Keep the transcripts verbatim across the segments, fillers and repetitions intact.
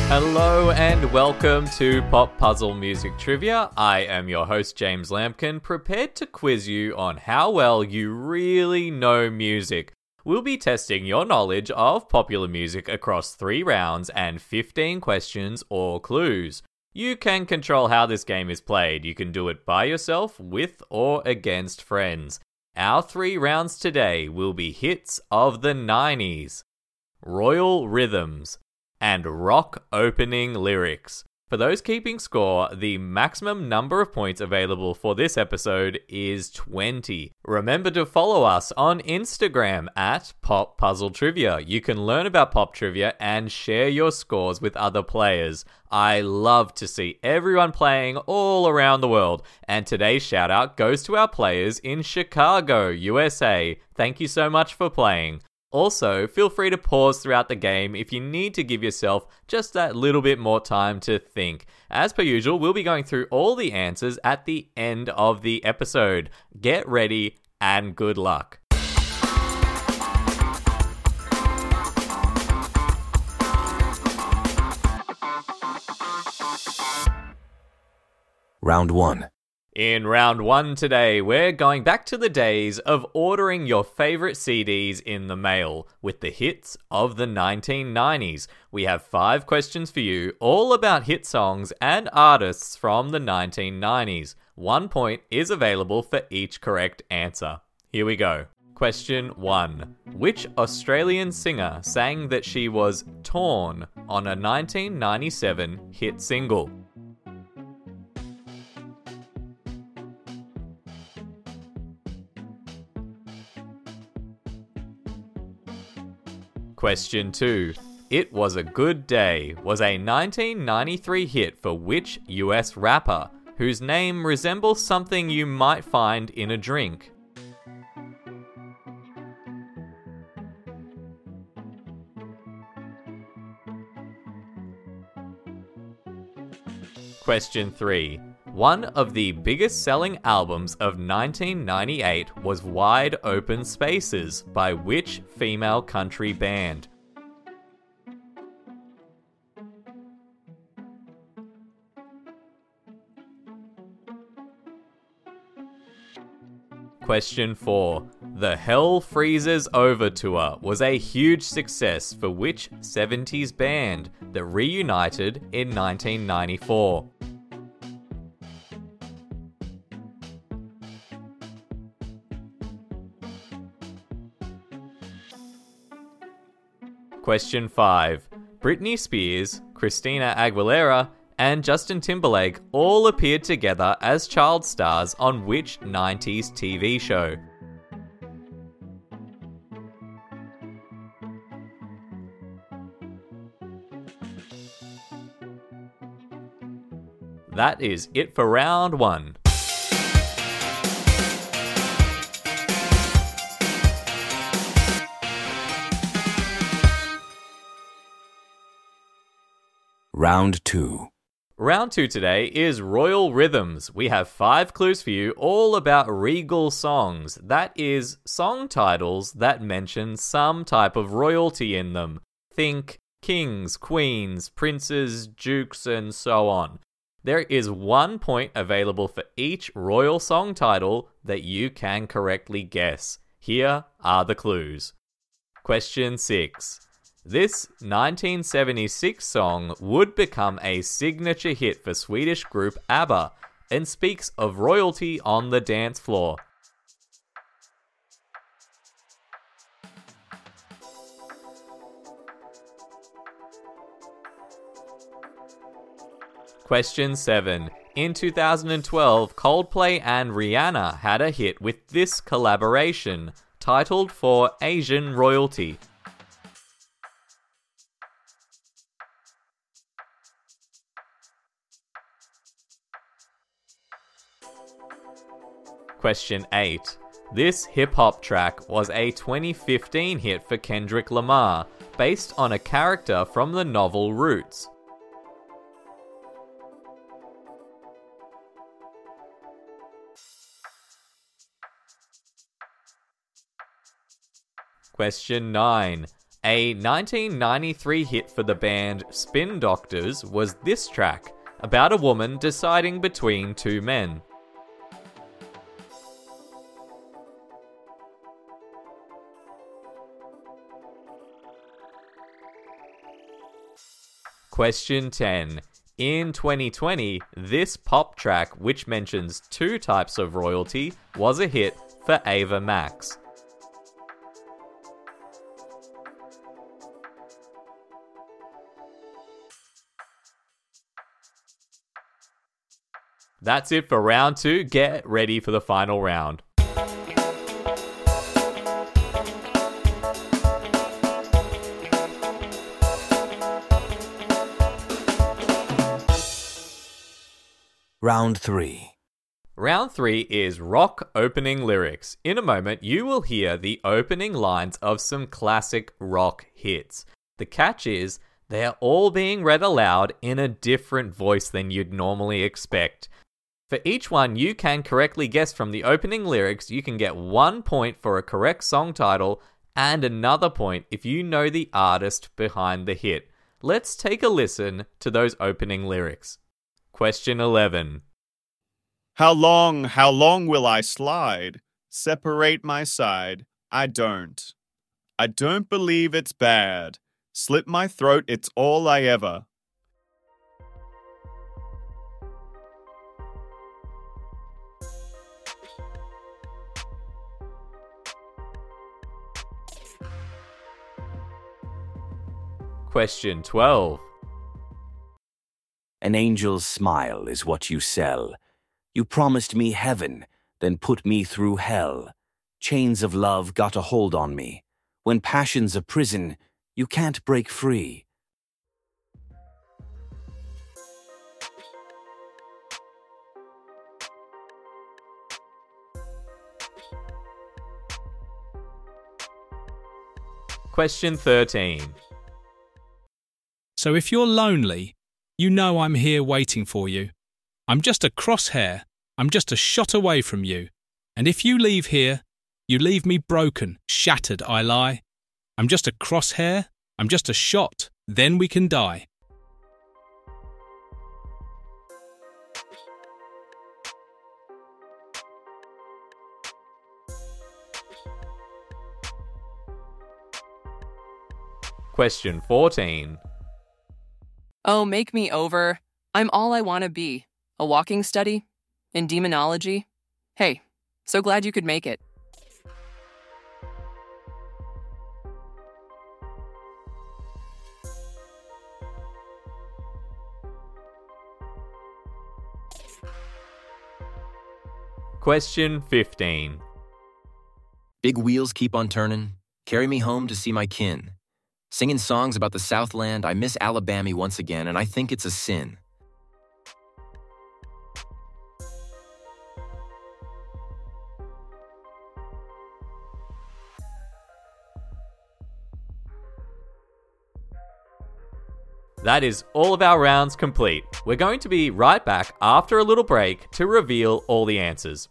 Hello and welcome to Pop Puzzle Music Trivia. I am your host James Lampkin, prepared to quiz you on how well you really know music. We'll be testing your knowledge of popular music across three rounds and fifteen questions or clues. You can control how this game is played. You can do it by yourself, with or against friends. Our three rounds today will be hits of the nineties, royal rhythms, and rock opening lyrics. For those keeping score, the maximum number of points available for this episode is twenty. Remember to follow us on Instagram at Pop Puzzle Trivia. You can learn about pop trivia and share your scores with other players. I love to see everyone playing all around the world, and today's shout out goes to our players in Chicago, U S A. Thank you so much for playing. Also, feel free to pause throughout the game if you need to give yourself just that little bit more time to think. As per usual, we'll be going through all the answers at the end of the episode. Get ready and good luck. Round one. In round one today, we're going back to the days of ordering your favorite C Ds in the mail with the hits of the nineteen nineties. We have five questions for you, all about hit songs and artists from the nineteen nineties. One point is available for each correct answer. Here we go. Question one. Which Australian singer sang that she was torn on a nineteen ninety-seven hit single? Question two. It Was a Good Day was a nineteen ninety-three hit for which U S rapper, whose name resembles something you might find in a drink? Question three. One of the biggest selling albums of nineteen ninety-eight was Wide Open Spaces by which female country band? Question four. The Hell Freezes Over tour was a huge success for which seventies band that reunited in nineteen ninety-four? Question five. Britney Spears, Christina Aguilera, and Justin Timberlake all appeared together as child stars on which nineties T V show? That is it for round one. Round two. Round two today is Royal Rhythms. We have five clues for you, all about regal songs. That is, song titles that mention some type of royalty in them. Think kings, queens, princes, dukes, and so on. There is one point available for each royal song title that you can correctly guess. Here are the clues. Question six. This nineteen seventy-six song would become a signature hit for Swedish group ABBA and speaks of royalty on the dance floor. Question seven. In two thousand twelve, Coldplay and Rihanna had a hit with this collaboration, titled For Asian Royalty. Question eight. This hip-hop track was a twenty fifteen hit for Kendrick Lamar, based on a character from the novel Roots. Question nine. A nineteen ninety-three hit for the band Spin Doctors was this track, about a woman deciding between two men. Question ten. In twenty twenty, this pop track, which mentions two types of royalty, was a hit for Ava Max. That's it for round two. Get ready for the final round. Round three. Round three is rock opening lyrics. In a moment, you will hear the opening lines of some classic rock hits. The catch is, they're all being read aloud in a different voice than you'd normally expect. For each one you can correctly guess from the opening lyrics, you can get one point for a correct song title and another point if you know the artist behind the hit. Let's take a listen to those opening lyrics. Question eleven. How long, how long will I slide? Separate my side. I don't. I don't believe it's bad. Slit my throat, it's all I ever. Question twelve. An angel's smile is what you sell. You promised me heaven, then put me through hell. Chains of love got a hold on me. When passion's a prison, you can't break free. Question thirteen. So if you're lonely, you know I'm here waiting for you. I'm just a crosshair, I'm just a shot away from you. And if you leave here, you leave me broken, shattered I lie. I'm just a crosshair, I'm just a shot, then we can die. Question fourteen. Oh, make me over. I'm all I want to be. A walking study? In demonology? Hey, so glad you could make it. Question fifteen. Big wheels keep on turning. Carry me home to see my kin. Singing songs about the Southland, I miss Alabama once again, and I think it's a sin. That is all of our rounds complete. We're going to be right back after a little break to reveal all the answers.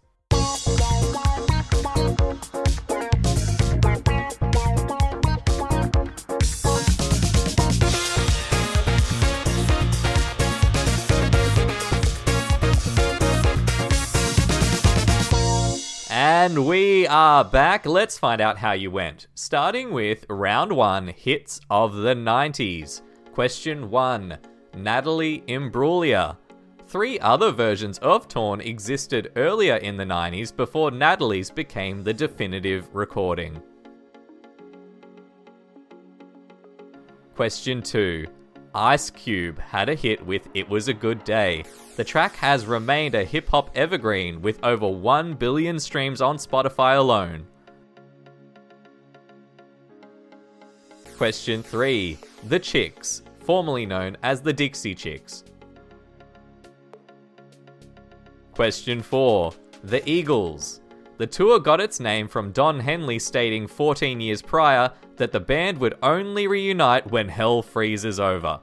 And we are back. Let's find out how you went. Starting with round one, hits of the nineties. Question one, Natalie Imbruglia. Three other versions of Torn existed earlier in the nineties before Natalie's became the definitive recording. Question two, Ice Cube had a hit with It Was a Good Day. The track has remained a hip-hop evergreen with over one billion streams on Spotify alone. Question three, The Chicks, formerly known as the Dixie Chicks. Question four, The Eagles. The tour got its name from Don Henley stating fourteen years prior that the band would only reunite when hell freezes over.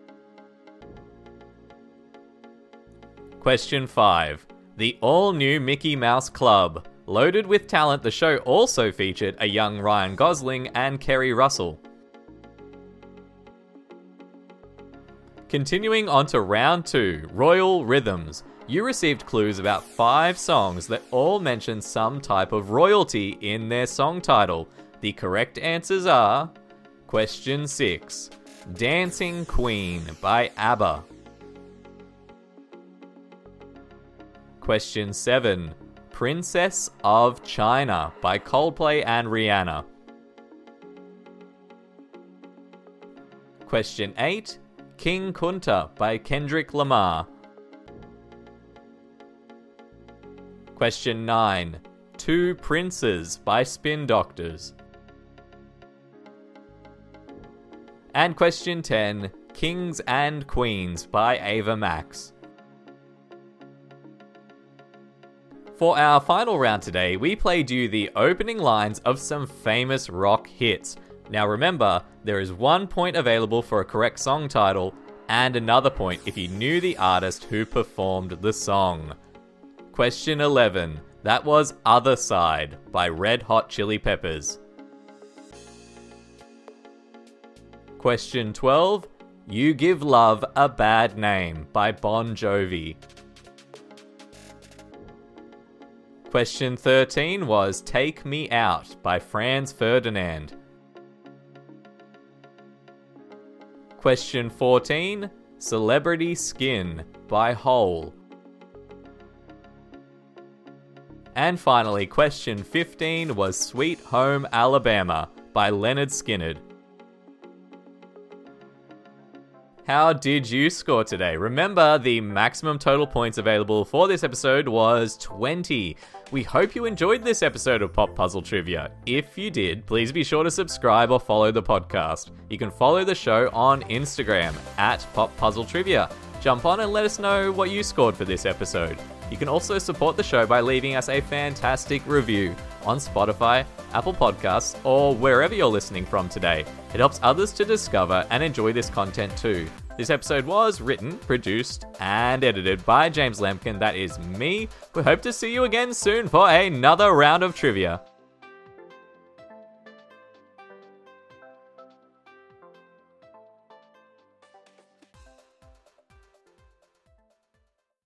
Question five, The all-new Mickey Mouse Club. Loaded with talent, the show also featured a young Ryan Gosling and Kerry Russell. Continuing on to round two, Royal Rhythms. You received clues about five songs that all mention some type of royalty in their song title. The correct answers are... Question six, Dancing Queen by ABBA. Question seven, Princess of China by Coldplay and Rihanna. Question eight, King Kunta by Kendrick Lamar. Question nine, Two Princes by Spin Doctors. And question ten, Kings and Queens by Ava Max. For our final round today, we played you the opening lines of some famous rock hits. Now remember, there is one point available for a correct song title, and another point if you knew the artist who performed the song. Question eleven, that was Other Side by Red Hot Chili Peppers. Question twelve, You Give Love a Bad Name by Bon Jovi. Question thirteen was Take Me Out by Franz Ferdinand. Question fourteen, Celebrity Skin by Hole. And finally, question fifteen was Sweet Home Alabama by Leonard Skinner. How did you score today? Remember, the maximum total points available for this episode was twenty. We hope you enjoyed this episode of Pop Puzzle Trivia. If you did, please be sure to subscribe or follow the podcast. You can follow the show on Instagram at Pop Puzzle Trivia. Jump on and let us know what you scored for this episode. You can also support the show by leaving us a fantastic review on Spotify, Apple Podcasts, or wherever you're listening from today. It helps others to discover and enjoy this content too. This episode was written, produced, and edited by James Lampkin. That is me. We hope to see you again soon for another round of trivia.